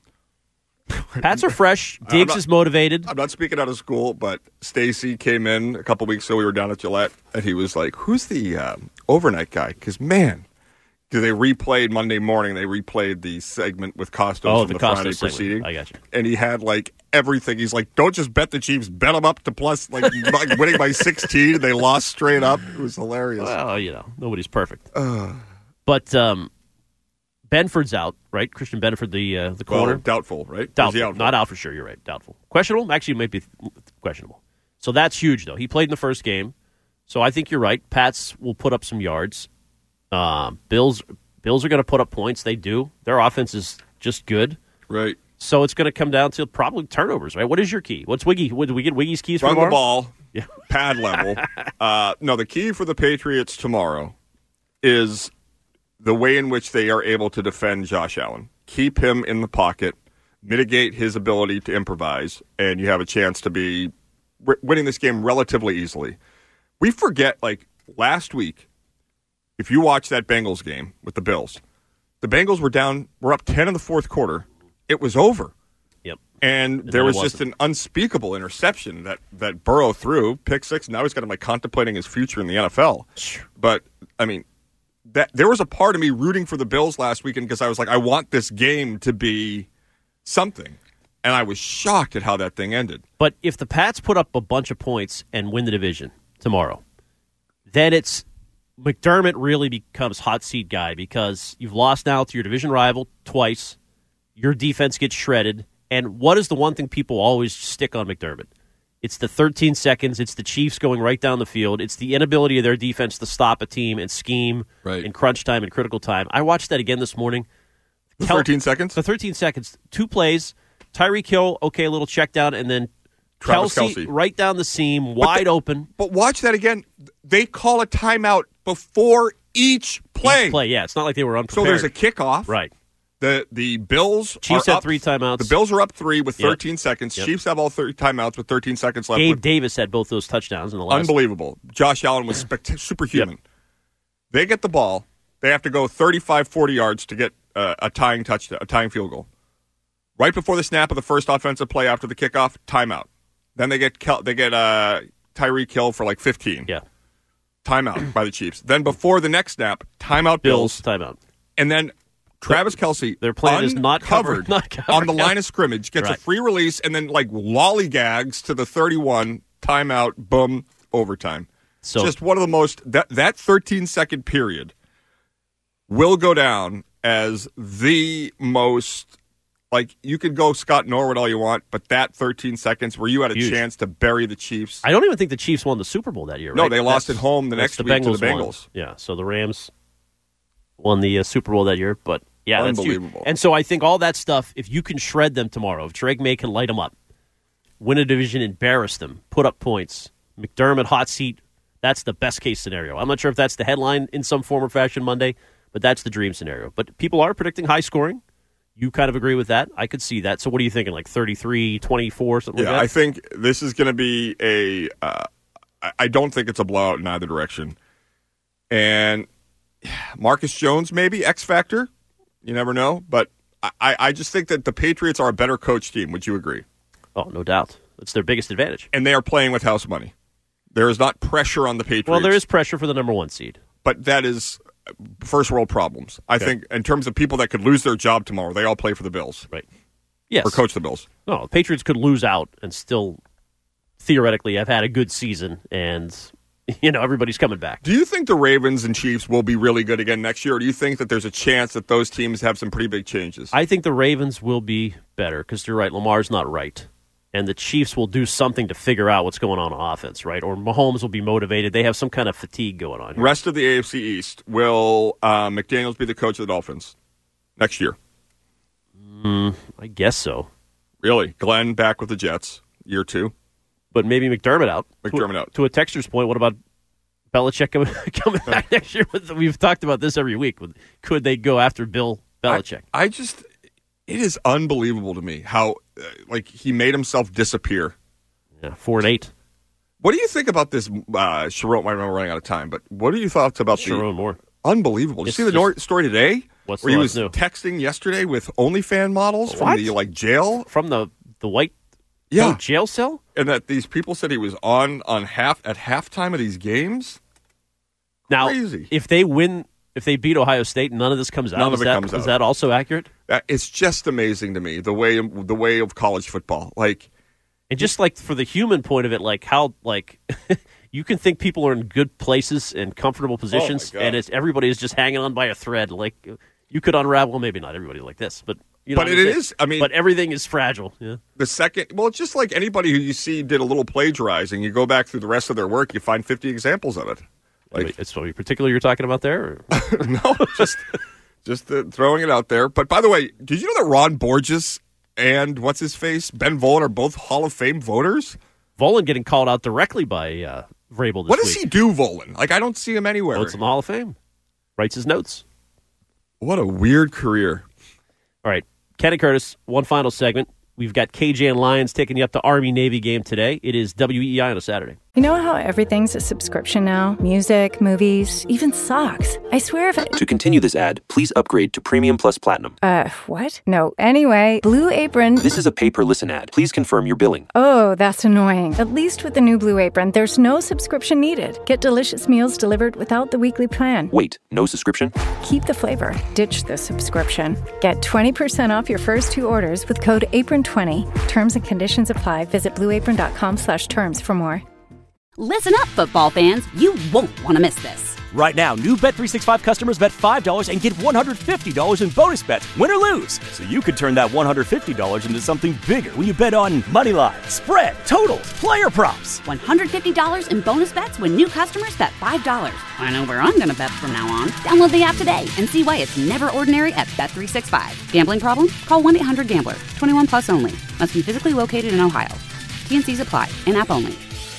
Pats are fresh. I'm Diggs not- is motivated. I'm not speaking out of school, but Stacy came in a couple weeks ago. We were down at Gillette, and he was like, "Who's the uh, overnight guy?" Because man, do they replayed Monday morning? They replayed the segment with Costos Oh, from the the, Costos Friday segment. proceeding. I got you. And he had like everything. He's like, "Don't just bet the Chiefs, bet them up to plus like, like winning by sixteen." And they lost straight up. It was hilarious. Well, you know, nobody's perfect. But um, Benford's out, right? Christian Benford, the uh, the Well, corner. doubtful, right? Or is Doubtful. he out for? Not out for sure. You're right. Doubtful. Questionable? Actually, it might be questionable. So that's huge, though. He played in the first game. So I think you're right. Pats will put up some yards. Uh, Bills Bills are going to put up points. They do. Their offense is just good. Right. So it's going to come down to probably turnovers, right? What is your key? What's Wiggy? Would we get Wiggy's keys for Run the tomorrow? ball, Yeah. pad level. uh, no, the key for the Patriots tomorrow is the way in which they are able to defend Josh Allen. Keep him in the pocket, mitigate his ability to improvise, and you have a chance to be w- winning this game relatively easily. We forget, like, last week, if you watch that Bengals game with the Bills, the Bengals were down, were up ten in the fourth quarter. It was over. Yep. And And there then was it just an unspeakable interception that, that Burrow threw, pick six. Now he's got him like contemplating his future in the N F L. But, I mean, that there was a part of me rooting for the Bills last weekend because I was like, I want this game to be something. And I was shocked at how that thing ended. But if the Pats put up a bunch of points and win the division tomorrow, then it's McDermott really becomes hot seat guy because you've lost now to your division rival twice. Your defense gets shredded. And what is the one thing people always stick on McDermott? It's the thirteen seconds. It's the Chiefs going right down the field. It's the inability of their defense to stop a team and scheme right. in crunch time and critical time. I watched that again this morning. The thirteen seconds? The thirteen seconds. Two plays. Tyreek Hill, okay, a little check down, and then Travis Kelsey, Kelce. right down the seam, wide but open. But watch that again. They call a timeout before each play. Each play, yeah. It's not like they were unprepared. So there's a kickoff. Right. The the Bills Chiefs are had up, three timeouts. The Bills are up three with Yep. thirteen seconds. Yep. Chiefs have all three timeouts with thirteen seconds left. Gabe with, Davis had both those touchdowns in the last. Unbelievable. Josh Allen was spect- superhuman. Yep. They get the ball. They have to go thirty-five, forty yards to get uh, a tying touchdown, a tying field goal. Right before the snap of the first offensive play after the kickoff, timeout. Then they get Kel- they get uh, Tyreek Hill for like fifteen. Yeah. Timeout by the Chiefs. Then before the next snap, timeout Bills. Bills timeout. And then Travis Kelce, their plan is not covered, covered, not covered on the line of scrimmage, gets right. a free release, and then like lollygags to the thirty-one, timeout, boom, overtime. So just one of the most that that thirteen second period will go down as the most. Like, you could go Scott Norwood all you want, but that thirteen seconds where you had a Huge. chance to bury the Chiefs. I don't even think the Chiefs won the Super Bowl that year, No, right? they lost That's- at home the that's next the week to the Bengals won. Bengals. Yeah, so the Rams won the uh, Super Bowl that year, but yeah, that's huge. Unbelievable. And so I think all that stuff, if you can shred them tomorrow, if Drake May can light them up, win a division, embarrass them, put up points, McDermott hot seat, that's the best case scenario. I'm not sure if that's the headline in some form or fashion Monday, but that's the dream scenario. But people are predicting high scoring. You kind of agree with that? I could see that. So what are you thinking, like thirty-three, twenty-four, something Yeah, like that? I think this is going to be a. Uh, I- I don't think it's a blowout in either direction. And Marcus Jones, maybe X factor. You never know, but I, I just think that the Patriots are a better coach team. Would you agree? Oh, no doubt. That's their biggest advantage. And they are playing with house money. There is not pressure on the Patriots. Well, there is pressure for the number one seed. But that is first world problems. I Okay. think in terms of people that could lose their job tomorrow, they all play for the Bills. Right. Yes. Or coach the Bills. No, the Patriots could lose out and still theoretically have had a good season, and you know everybody's coming back. Do you think the Ravens and Chiefs will be really good again next year, or do you think that there's a chance that those teams have some pretty big changes? I think the Ravens will be better because you're right. Lamar's not right. And the Chiefs will do something to figure out what's going on on offense, right? Or Mahomes will be motivated. They have some kind of fatigue going on here. Rest of the A F C East, will uh, McDaniels be the coach of the Dolphins next year? Mm, I guess so. Really? Glenn back with the Jets, year two? But maybe McDermott out. McDermott to, out. To a texter's point, what about Belichick coming, coming back next year? We've talked about this every week. Could they go after Bill Belichick? I, I just, it is unbelievable to me how, uh, like, he made himself disappear. Yeah, four and eight. What do you think about this? Uh, Sharon, I know we're running out of time, but what do you thought about Sharon the Moore? Unbelievable. Did you It's see the just- nor- story today? What's where the he last was new? texting yesterday with OnlyFans models from What? the like jail, From the, the white yeah, oh, jail cell? and that these people said he was on on half at halftime of these games. Now, Crazy. if they win, if they beat Ohio State, none of this comes out. None is of it that, comes Is out. that also accurate? Uh, It's just amazing to me the way the way of college football. Like, And just like for the human point of it, like how like you can think people are in good places and comfortable positions, God. and it's everybody is just hanging on by a thread. Like you could unravel, well, maybe not everybody like this, but you know But what I'm it saying? is- I mean- but everything is fragile. Yeah, the second, well, it's just like anybody who you see did a little plagiarizing. You go back through the rest of their work, you find fifty examples of it. like it's something particular you're talking about there. Or? No, just just uh, throwing it out there. But by the way, did you know that Ron Borges and what's his face Ben Volen are both Hall of Fame voters? Volen getting called out directly by uh, Vrabel this What does week. he do, Volen? Like, I don't see him anywhere. Votes in the Hall of Fame. Writes his notes. What a weird career. All right, Ken and Curtis, one final segment. We've got K J and Lions taking you up to Army-Navy game today. It is W E I on a Saturday. You know how everything's a subscription now? Music, movies, even socks. I swear if I... To continue this ad, please upgrade to Premium Plus Platinum. Uh, what? No. Anyway, Blue Apron... This is a pay-per-listen ad. Please confirm your billing. Oh, that's annoying. At least with the new Blue Apron, there's no subscription needed. Get delicious meals delivered without the weekly plan. Wait, no subscription? Keep the flavor. Ditch the subscription. Get twenty percent off your first two orders with code apron twenty. Terms and conditions apply. Visit blueapron.com slash terms for more. Listen up, football fans. You won't want to miss this. Right now, new Bet three sixty-five customers bet five dollars and get one hundred fifty dollars in bonus bets, win or lose. So you could turn that one hundred fifty dollars into something bigger when you bet on money line, spread, totals, player props. one hundred fifty dollars in bonus bets when new customers bet five dollars. I know where I'm going to bet from now on. Download the app today and see why it's never ordinary at Bet three sixty-five. Gambling problem? Call one eight hundred gambler. twenty-one plus only. Must be physically located in Ohio. T N Cs apply. In-app only.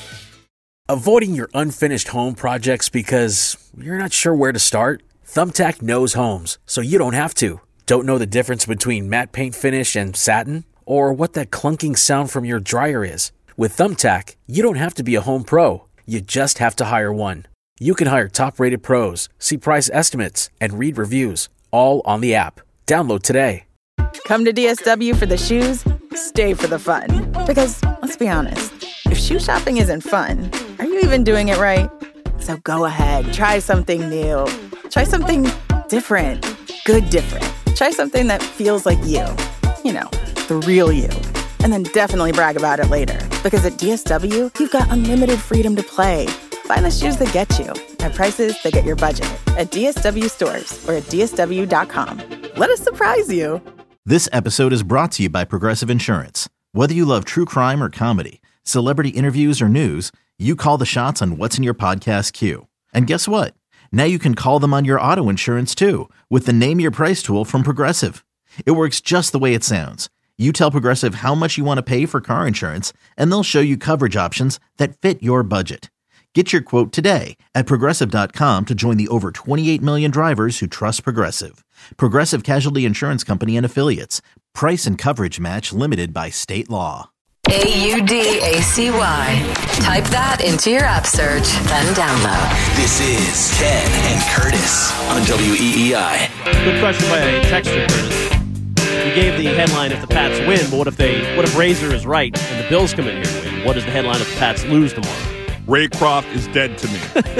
Avoiding your unfinished home projects because you're not sure where to start? Thumbtack knows homes, so you don't have to. Don't know the difference between matte paint finish and satin? Or what that clunking sound from your dryer is? With Thumbtack, you don't have to be a home pro. You just have to hire one. You can hire top-rated pros, see price estimates, and read reviews, all on the app. Download today. Come to D S W for the shoes, stay for the fun. Because, let's be honest, if shoe shopping isn't fun, are you even doing it right? So go ahead, try something new. Try something different. Good different. Try something that feels like you. You know, the real you. And then definitely brag about it later. Because at D S W, you've got unlimited freedom to play. Find the shoes that get you at prices that get your budget at D S W stores or at D S W dot com. Let us surprise you. This episode is brought to you by Progressive Insurance. Whether you love true crime or comedy, celebrity interviews or news, you call the shots on what's in your podcast queue. And guess what? Now you can call them on your auto insurance too with the Name Your Price tool from Progressive. It works just the way it sounds. You tell Progressive how much you want to pay for car insurance, and they'll show you coverage options that fit your budget. Get your quote today at Progressive dot com to join the over twenty-eight million drivers who trust Progressive. Progressive Casualty Insurance Company and Affiliates. Price and coverage match limited by state law. A U D A C Y. Type that into your app search, then download. This is Ken and Curtis on W E E I. Good question by a texter, Curtis. You gave the headline if the Pats win, but what if they? What if Razor is right and the Bills come in here and win? What is the headline if the Pats lose tomorrow? Ray Kroft is dead to me.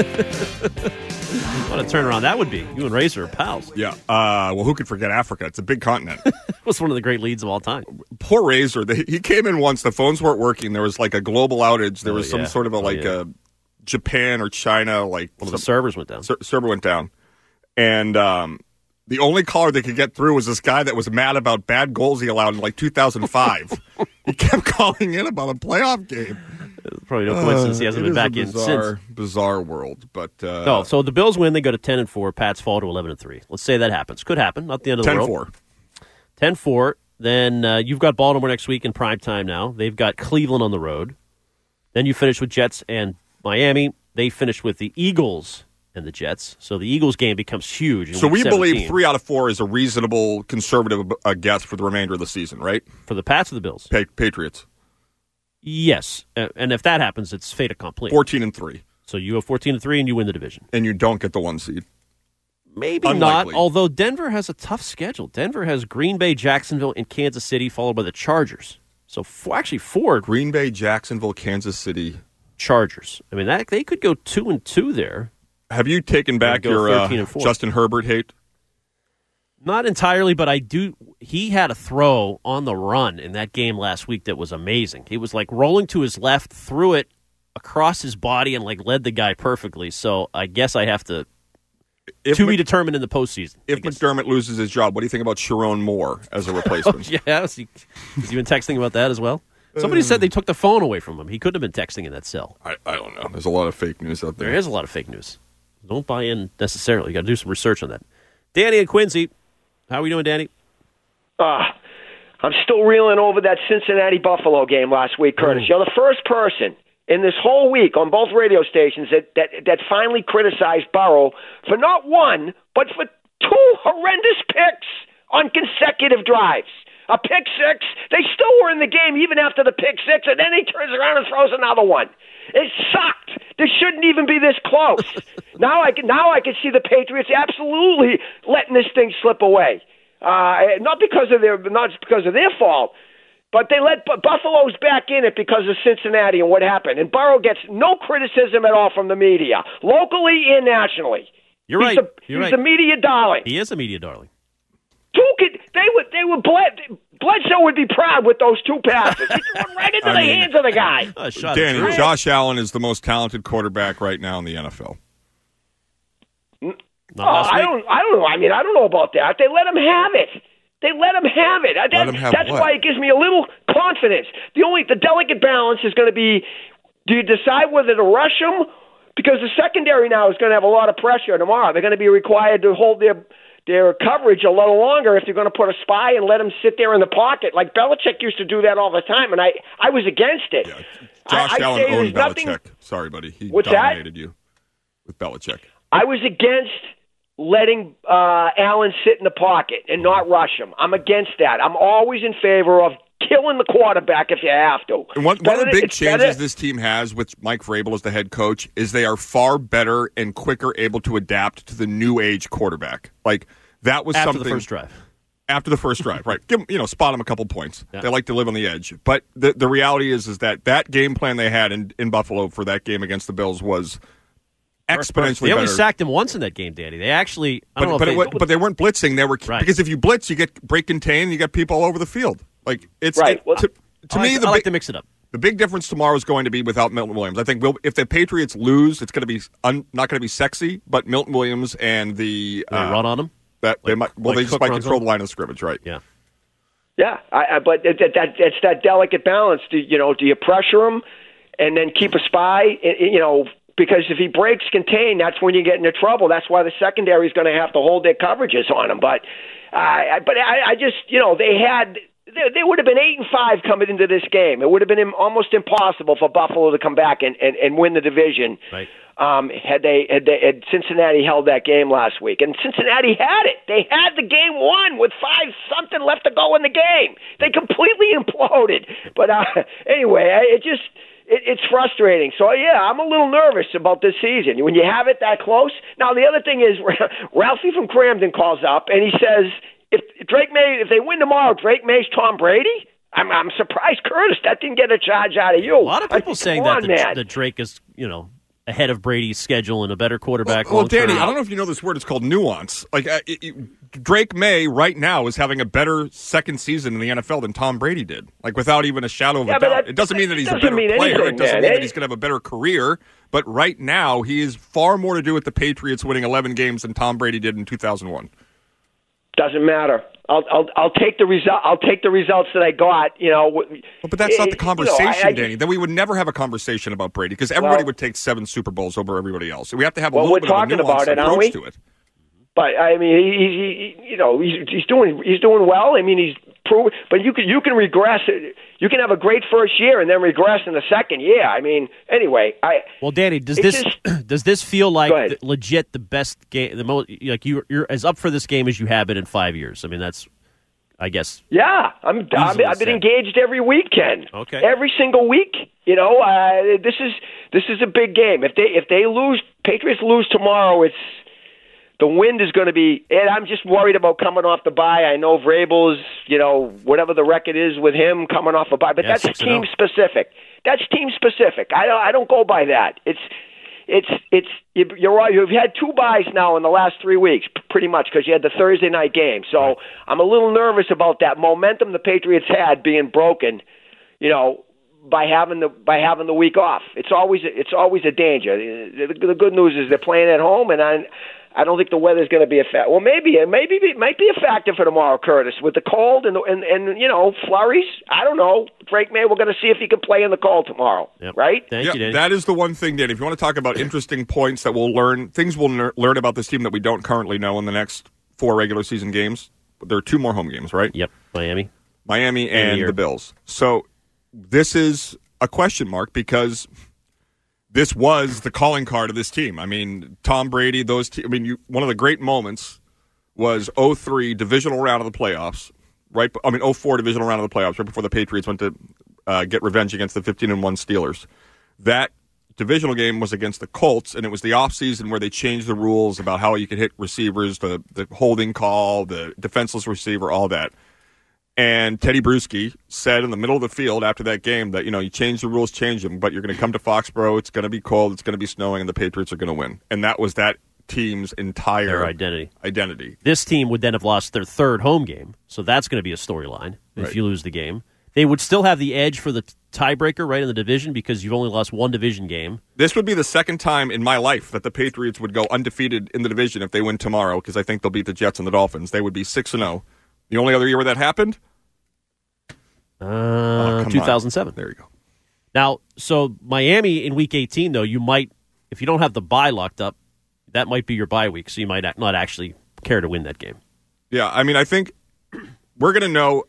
What a turnaround that would be. You and Razor are pals. Yeah. Uh, well, who could forget Africa? It's a big continent. It was one of the great leads of all time. Poor Razor. They, he came in once. The phones weren't working. There was like a global outage. There Oh, was some yeah. sort of a Oh, like yeah. a Japan or China. Like One of the some- servers went down. ser- server went down. And um, the only caller they could get through was this guy that was mad about bad goals he allowed in like two thousand five. He kept calling in about a playoff game. Probably no coincidence he Uh, hasn't it been is back a in bizarre, since. Bizarre world, but uh, No, so the Bills win, they go to ten and four. Pats fall to eleven and three. Let's say that happens. Could happen. Not the end of the ten world. four. ten four. Then uh, you've got Baltimore next week in prime time now. They've got Cleveland on the road. Then you finish with Jets and Miami. They finish with the Eagles and the Jets. So the Eagles game becomes huge. in So week we believe seventeen. three out of four is a reasonable conservative uh, guess for the remainder of the season, right? For the Pats or the Bills? Pa- Patriots. Yes. Uh, and if that happens, it's fait accompli. fourteen and three. So you have fourteen and three and you win the division. And you don't get the one seed. Maybe Unlikely. not, although Denver has a tough schedule. Denver has Green Bay, Jacksonville, and Kansas City, followed by the Chargers. So four, actually four. Green Bay, Jacksonville, Kansas City. Chargers. I mean, that they could go two and two there. Have you taken back go your uh, thirteen and four. Justin Herbert hate? Not entirely, but I do. He had a throw on the run in that game last week that was amazing. He was like rolling to his left, threw it across his body, and like led the guy perfectly. So I guess I have to If to Mc- be determined in the postseason. If McDermott loses his job, what do you think about Sharon Moore as a replacement? Yeah, has he, has he been texting about that as well? Somebody said they took the phone away from him. He couldn't have been texting in that cell. I, I don't know. There's a lot of fake news out there. There is a lot of fake news. Don't buy in necessarily. You got to do some research on that. Danny and Quincy, how are we doing, Danny? Ah, I'm still reeling over that Cincinnati Buffalo game last week, Curtis. You're the first person in this whole week on both radio stations that, that, that finally criticized Burrow for not one, but for two horrendous picks on consecutive drives. A pick six. They still were in the game even after the pick six, and then he turns around and throws another one. It sucked. This shouldn't even be this close. now I can now I can see the Patriots absolutely letting this thing slip away. Uh, not because of their not because of their fault, but they let B- Buffalo's back in it because of Cincinnati and what happened. And Burrow gets no criticism at all from the media, locally and nationally. You're he's right. The, You're he's right. the media darling. He is a media darling. Two could, they would they would bled, Bledsoe would be proud with those two passes. He threw it right into I the mean, hands of the guy. Uh, shot Danny, Right. Josh Allen is the most talented quarterback right now in the N F L. Not oh, last I week? don't. I don't know. I mean, I don't know about that. They let him have it. They let him have it. That, him have that's what? why it gives me a little confidence. The only the delicate balance is going to be: do you decide whether to rush him? Because the secondary now is going to have a lot of pressure tomorrow. They're going to be required to hold their their coverage a little longer if you're going to put a spy and let him sit there in the pocket. Like Belichick used to do that all the time, and I, I was against it. Yeah. Josh I, I'd Allen say owned there's Belichick. nothing- Sorry, buddy. He What's dominated that? you with Belichick. I was against letting uh, Allen sit in the pocket and not rush him. I'm against that. I'm always in favor of killing the quarterback if you have to. And one, It's one of the better- big it's changes better- this team has with Mike Vrabel as the head coach is they are far better and quicker able to adapt to the new age quarterback. Like that was After something the first drive. After the first drive, right? Give 'em, you know, spot them a couple points. Yeah. They like to live on the edge, but the the reality is is that that game plan they had in, in Buffalo for that game against the Bills was exponentially They only better. sacked him once in that game, Danny. They actually, I don't But, but, know it, if wa- they, but they weren't blitzing. They were Right. because if you blitz, you get break contain. You got people all over the field. Like it's Right. it- Well, to, to I me like, the I like big, to mix it up. the big difference tomorrow is going to be without Milton Williams. I think we'll, if the Patriots lose, it's going to be un, not going to be sexy. But Milton Williams and the They uh, run on him. that they might well like they just Cook might runs control on? the line of scrimmage, right? Yeah. Yeah, I, I, but it, that, that it's that delicate balance. Do you know? Do you pressure him and then keep a spy? i- i- You know, because if he breaks contain, that's when you get into trouble. That's why the secondary is going to have to hold their coverages on him. But, uh, I, but I, I just you know they had. They, they would have been eight and five coming into this game. It would have been im- almost impossible for Buffalo to come back and, and, and win the division. Right. Um, had they had, they had Cincinnati held that game last week, and Cincinnati had it. They had the game won with five something left to go in the game. They completely imploded. But uh, anyway, I- it just it, it's frustrating. So yeah, I'm a little nervous about this season when you have it that close. Now the other thing is Ralphie from Cramden calls up and he says if Drake May if they win tomorrow, Drake May's Tom Brady. I'm I'm surprised, Curtis, that didn't get a charge out of you. A lot of people I, saying come that, on, that man. that Drake is, you know, ahead of Brady's schedule and a better quarterback. Well, well, long-term. Danny, I don't know if you know this word. It's called nuance. Like uh, it, it, Drake May right now is having a better second season in the N F L than Tom Brady did. Like without even a shadow of Yeah, a but doubt. that- It doesn't mean that he's doesn't a better mean player. anything, It doesn't man. mean It- that he's going to have a better career. But right now, he is far more to do with the Patriots winning eleven games than Tom Brady did in two thousand one. Doesn't matter. I'll I'll I'll take the result. I'll take the results that I got. You know. w- But that's not eh, the conversation, you know, I- I Danny. Then we would never have a conversation about Brady because everybody Well- would take seven Super Bowls over everybody else. We have to have a Well, little we're bit of a talking nuanced about it, aren't approach we? to it. But I mean, he, he, he you know, he's he's doing he's doing well. I mean, he's proven. But you can you can regress. You can have a great first year and then regress in the second year. I mean, anyway, I. Well, Danny, does It's this does this feel like Go ahead. the- legit the best game? The most like you you're as up for this game as you have been in five years. I mean, that's I guess. Yeah, I'm. I've been, I've been said. engaged every week, Ken. Okay. Every single week. You know, uh, this is this is a big game. If they if they lose, Patriots lose tomorrow, it's the wind is going to be. And I'm just worried about coming off the bye. I know Vrabel's, you know, whatever the record is with him coming off a bye, but Yeah, that's six and team oh. specific. That's team specific. I don't. I don't go by that. It's. It's it's you- you're right. You've had two buys now in the last three weeks, p- pretty much, because you had the Thursday night game. So I'm a little nervous about that momentum the Patriots had being broken. You know, by having the by having the week off. It's always it's always a danger. The, the good news is they're playing at home, and I I don't think the weather's going to be a factor. Well, maybe it maybe it might be a factor for tomorrow, Curtis, with the cold and and and you know flurries. I don't know. Drake May, we're going to see if he can play in the cold tomorrow. Yep. Right? Thank yeah, you, Danny. that is the one thing, Danny. If you want to talk about interesting points that we'll learn, things we'll ner- learn about this team that we don't currently know in the next four regular season games. There are two more home games, right? Yep, Miami, Miami, End of the and year. the Bills. So this is a question mark because this was the calling card of this team. I mean, Tom Brady, those. Te- I mean, you, one of the great moments was oh three divisional round of the playoffs. Right, I mean, oh four divisional round of the playoffs, right before the Patriots went to uh, get revenge against the fifteen and one Steelers. That divisional game was against the Colts, and it was the offseason where they changed the rules about how you could hit receivers, the the holding call, the defenseless receiver, all that. And Teddy Bruschi said in the middle of the field after that game that, you know, you change the rules, change them, but you're going to come to Foxborough, it's going to be cold, it's going to be snowing, and the Patriots are going to win. And that was that team's entire their identity. identity. This team would then have lost their third home game, so that's going to be a storyline if Right. you lose the game. They would still have the edge for the tiebreaker, right, in the division because you've only lost one division game. This would be the second time in my life that the Patriots would go undefeated in the division if they win tomorrow because I think they'll beat the Jets and the Dolphins. They would be six and oh. The only other year where that happened? Uh, oh, two thousand seven. On. There you go. Now, so Miami in week eighteen, though, you might, if you don't have the bye locked up, that might be your bye week, so you might not actually care to win that game. Yeah, I mean, I think we're going to know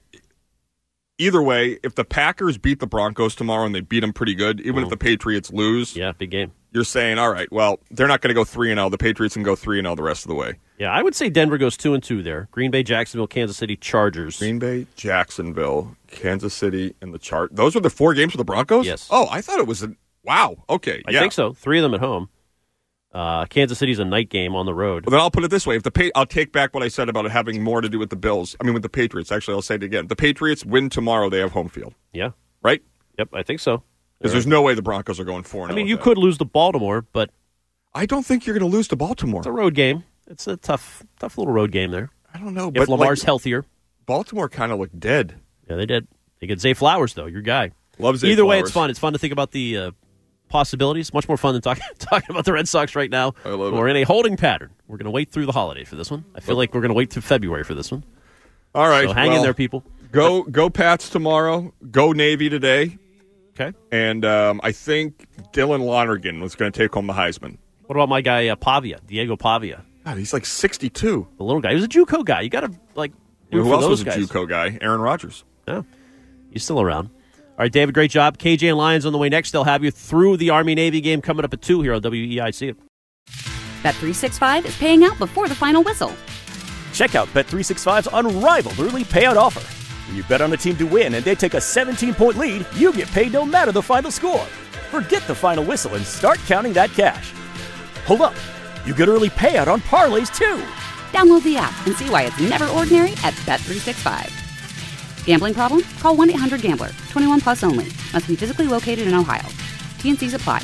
either way. If the Packers beat the Broncos tomorrow and they beat them pretty good, even mm. if the Patriots lose, yeah, big game. You're saying, all right, well, they're not going to go three and oh. The Patriots can go three and oh the rest of the way. Yeah, I would say Denver goes two and two there. Green Bay, Jacksonville, Kansas City, Chargers. Green Bay, Jacksonville, Kansas City, and the Chart. Those were the four games for the Broncos? Yes. Oh, I thought it was a wow. Okay, I yeah. think so. Three of them at home. Uh, Kansas City's a night game on the road. Well, then I'll put it this way: if the pa- I'll take back what I said about it having more to do with the Bills. I mean, with the Patriots. Actually, I'll say it again: the Patriots win tomorrow, they have home field. Yeah. Right. Yep, I think so. Because there's no way the Broncos are going four and I mean, oh you that. could lose to Baltimore, but I don't think you're going to lose to Baltimore. It's a road game. It's a tough, tough little road game there. I don't know. If but Lamar's like, healthier, Baltimore kind of looked dead. Yeah, they did. They get Zay Flowers though. Your guy. Love Zay Either Flowers. way, it's fun. It's fun to think about the uh, possibilities. Much more fun than talking talking about the Red Sox right now. I love we're it. in a holding pattern. We're going to wait through the holiday for this one. I feel like we're going to wait through February for this one. All right, so hang well, in there, people. Go go Pats tomorrow. Go Navy today. Okay. And um, I think Dylan Lonergan was going to take home the Heisman. What about my guy uh, Pavia, Diego Pavia? God, he's like sixty-two. The little guy. He was a JUCO guy. You got to like. Who for else those was a guys. JUCO guy? Aaron Rodgers. Yeah, he's still around. All right, David, great job. K J and Lions on the way next. They'll have you through the Army-Navy game coming up at two here on W E I C. Bet three sixty-five is paying out before the final whistle. Check out Bet three sixty-five's unrivaled early payout offer. When you bet on a team to win and they take a seventeen-point lead, you get paid no matter the final score. Forget the final whistle and start counting that cash. Hold up. You get early payout on parlays, too. Download the app and see why it's never ordinary at Bet three sixty-five. Gambling problem? Call one eight hundred gambler. twenty-one plus only. Must be physically located in Ohio. T N Cs apply.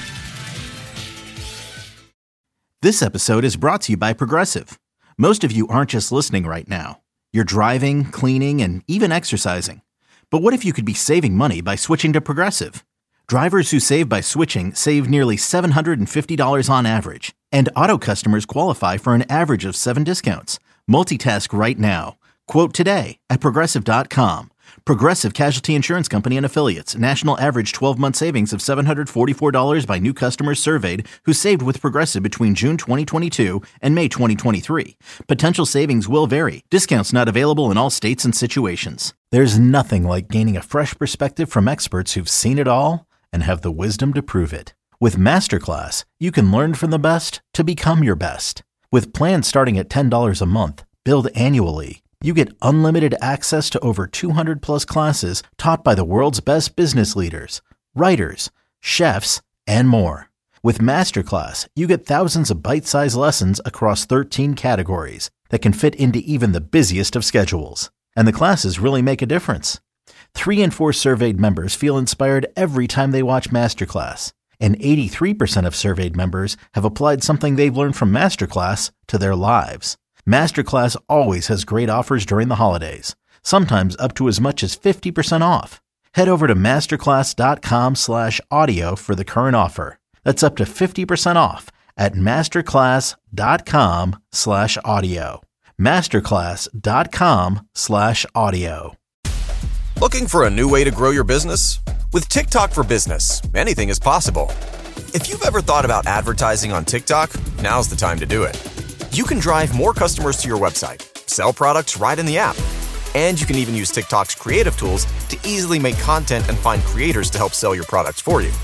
This episode is brought to you by Progressive. Most of you aren't just listening right now. You're driving, cleaning, and even exercising. But what if you could be saving money by switching to Progressive? Drivers who save by switching save nearly seven hundred fifty dollars on average. And auto customers qualify for an average of seven discounts. Multitask right now. Quote today at Progressive dot com. Progressive Casualty Insurance Company and Affiliates. National average twelve-month savings of seven hundred forty-four dollars by new customers surveyed who saved with Progressive between June twenty twenty-two and May twenty twenty-three. Potential savings will vary. Discounts not available in all states and situations. There's nothing like gaining a fresh perspective from experts who've seen it all and have the wisdom to prove it. With Masterclass, you can learn from the best to become your best. With plans starting at ten dollars a month, billed annually, you get unlimited access to over two hundred plus classes taught by the world's best business leaders, writers, chefs, and more. With Masterclass, you get thousands of bite-sized lessons across thirteen categories that can fit into even the busiest of schedules. And the classes really make a difference. Three in four surveyed members feel inspired every time they watch Masterclass. And eighty-three percent of surveyed members have applied something they've learned from Masterclass to their lives. Masterclass always has great offers during the holidays, sometimes up to as much as fifty percent off. Head over to masterclass.com slash audio for the current offer. That's up to fifty percent off at masterclass.com slash audio. Masterclass.com slash audio. Looking for a new way to grow your business? With TikTok for Business, anything is possible. If you've ever thought about advertising on TikTok, now's the time to do it. You can drive more customers to your website, sell products right in the app, and you can even use TikTok's creative tools to easily make content and find creators to help sell your products for you.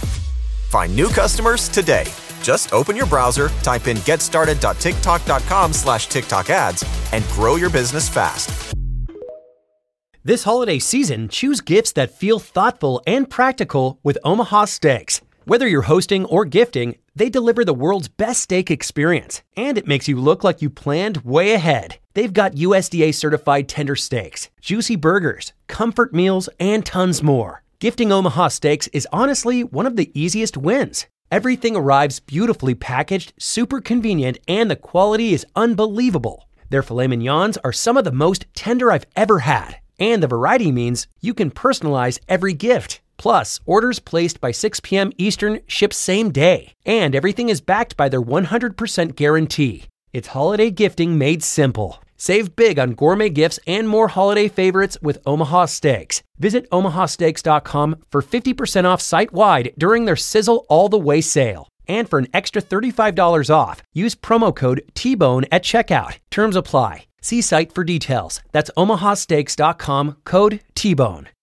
Find new customers today. Just open your browser, type in getstarted.tiktok.com slash TikTok ads, and grow your business fast. This holiday season, choose gifts that feel thoughtful and practical with Omaha Steaks. Whether you're hosting or gifting, they deliver the world's best steak experience, and it makes you look like you planned way ahead. They've got U S D A-certified tender steaks, juicy burgers, comfort meals, and tons more. Gifting Omaha Steaks is honestly one of the easiest wins. Everything arrives beautifully packaged, super convenient, and the quality is unbelievable. Their filet mignons are some of the most tender I've ever had. And the variety means you can personalize every gift. Plus, orders placed by six p.m. Eastern ship same day. And everything is backed by their one hundred percent guarantee. It's holiday gifting made simple. Save big on gourmet gifts and more holiday favorites with Omaha Steaks. Visit omaha steaks dot com for fifty percent off site-wide during their Sizzle All the Way sale. And for an extra thirty-five dollars off, use promo code T-Bone at checkout. Terms apply. See site for details. That's omaha steaks dot com, code T-Bone.